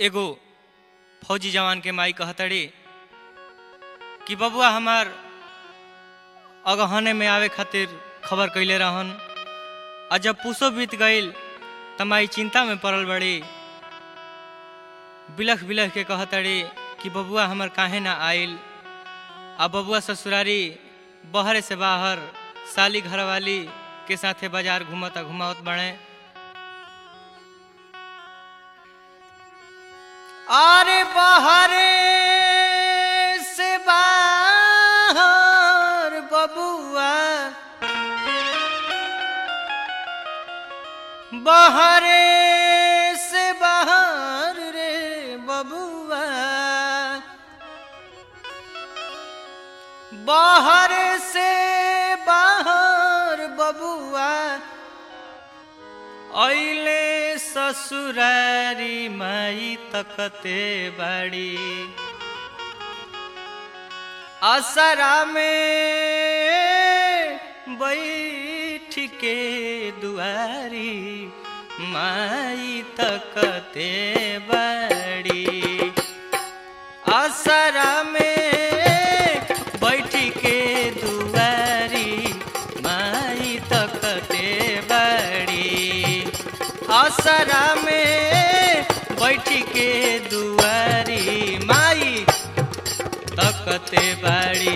एगो फौजी जवान के माई कहतड़ी कि बबुआ हमार अगहने में आवे खातिर खबर कैले रहन और जब पूसो बीत गईल त माई चिंता में पड़ल बड़ी। बिलख बिलख के कहतड़ी कि बबुआ हमार काहे ना आइल। आ बबुआ ससुरारी बहरे से बाहर साली घरवाली के साथे बाजार घुमावत बने। अरे बहरे से बाहर बबुआ बहरे से बाहर रे बबुआ बहरे से बाहर बबुआ अइले ससुरारी माई तकते बाड़ी। असरा में बैठ के दुआरी माई तकते बाड़ी। असरा में बैठ के दुआरी माई तकते बाड़ी। असरा में बैठ के दुआरी माई तकते बाड़ी।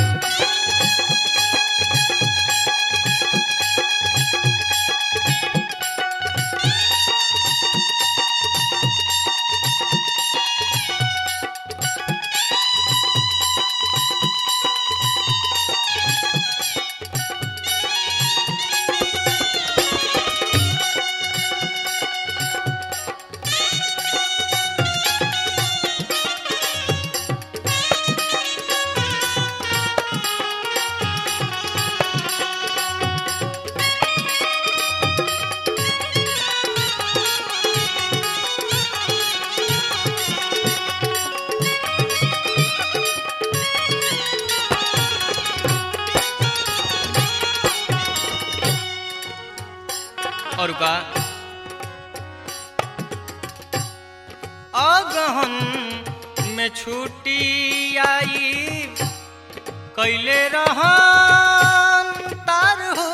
और का अगहन में छुट्टी आई कैले रहन तार हो।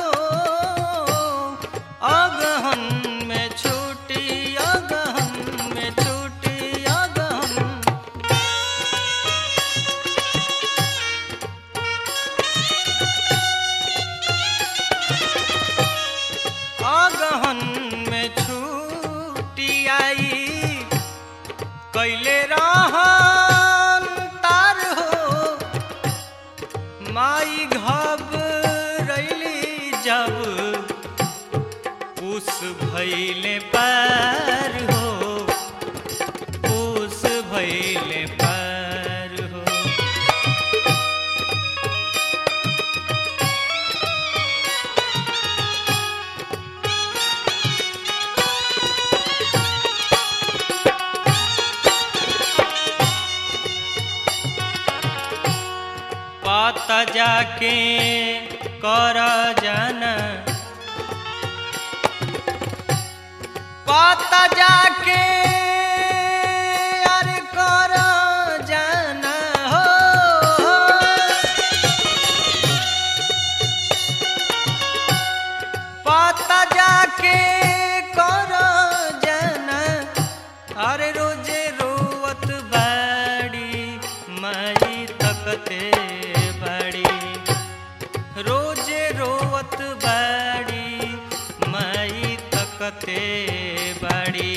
अगहन में छुट्टी अगहन में छुट्टी अगहन अगहन में छुट्टी आई कैले रहन तार हो। माई घबरैली जब उस भइले पार हो उस भइले पार हो। पाता जाके कर जाना पाता जाके अरे कर जाना हो। पाता जाके कर जाना अरे रोजे रोवत बाड़ी माई तकते बाड़ी। रोजे रोवत बाड़ी माई तकते बाड़ी।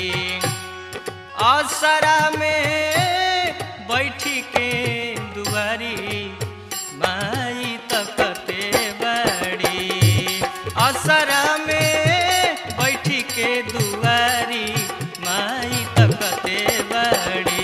असरा में बैठ के दुआरी माई तकते बाड़ी। असरा में बैठ के दुआरी माई तकते बाड़ी।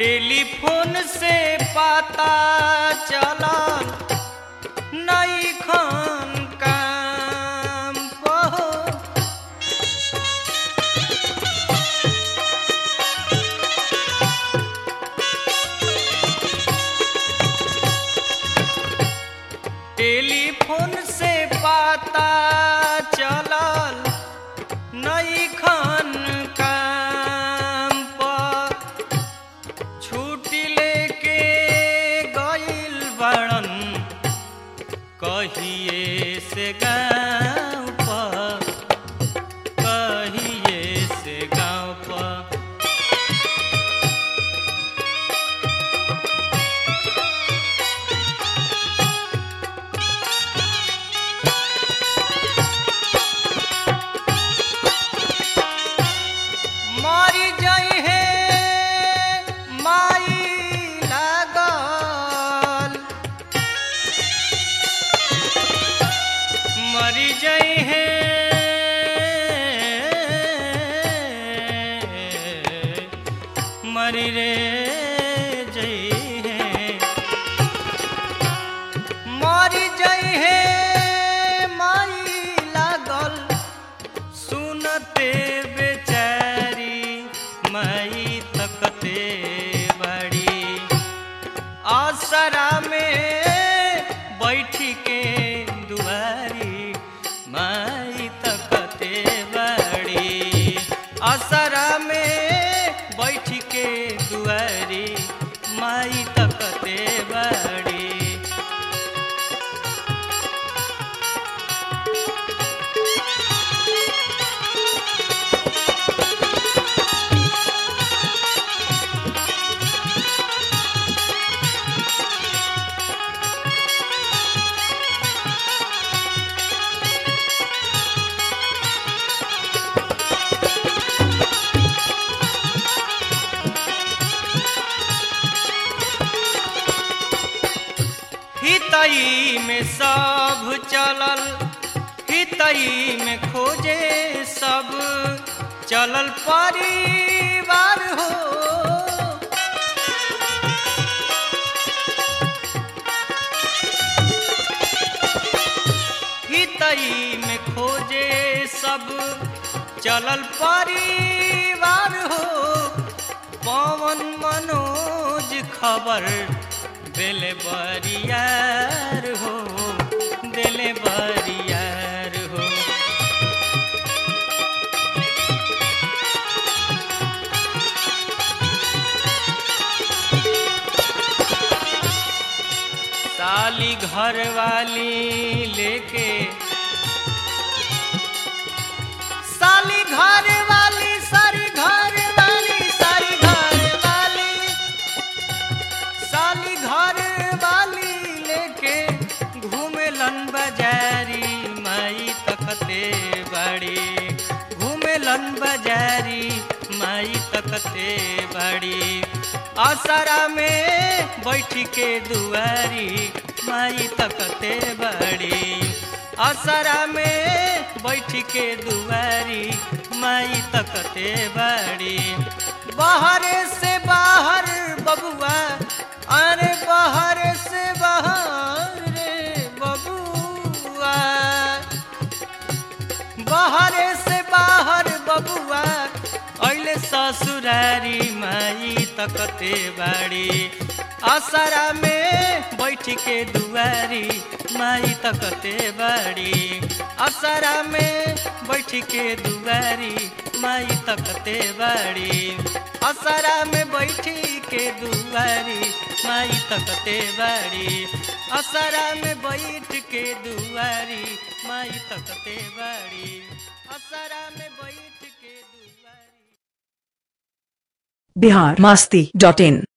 टेलीफोन से पता चलल नई खान काम पहो टेलीफोन से पता चलल नई खान काम पर छुट्टी लेके गइल बड़न कहिए से गाँव पर कहिए से गाँव पर मरी जाई है माई लागल मरी जाई है मरी रे जाई है मरी जाई है माई लागल सुनते बेचारी माई तकते बड़ी आसरा में बैठी के दुआरी माई तकते बड़ी आसरा में बैठी के दुआरी माई तकते बड़ी हितई में सब चलल हितई में खोजे सब चलल परिवार हो हितई में खोजे सब चलल परिवार हो पवन मनोज खबर दिले बरियार हो दिले बरियार हो साली घर वाली लेके साली घर वाली सारी घर वाली सारी घर वाली साली घर वाली लेके घूमेलन बाजारी माई तकते बड़ी घूमेलन बाजारी माई तकते बड़ी आसरा में बैठ के दुआरी माई तकते बड़ी आसरा में बैठ के दुआरी माई तकते बड़ी बाहर से बाहर बबुआ अरे बाहर से बाहर रे बबुआ बाहर से बाहर बबुआ अइले ससुरारी माई तकते बाड़ी आसरा में बैठ के दुआरी माई तकते बाड़ी आसरा में बैठ के दुआरी माई तकते बाड़ी आसरा में बैठ के दुआरी माई तकते बाड़ी आसरा में बैठ के दुआरी माई तकते बाड़ी आसरा में बैठ के दुआरी biharmasti.in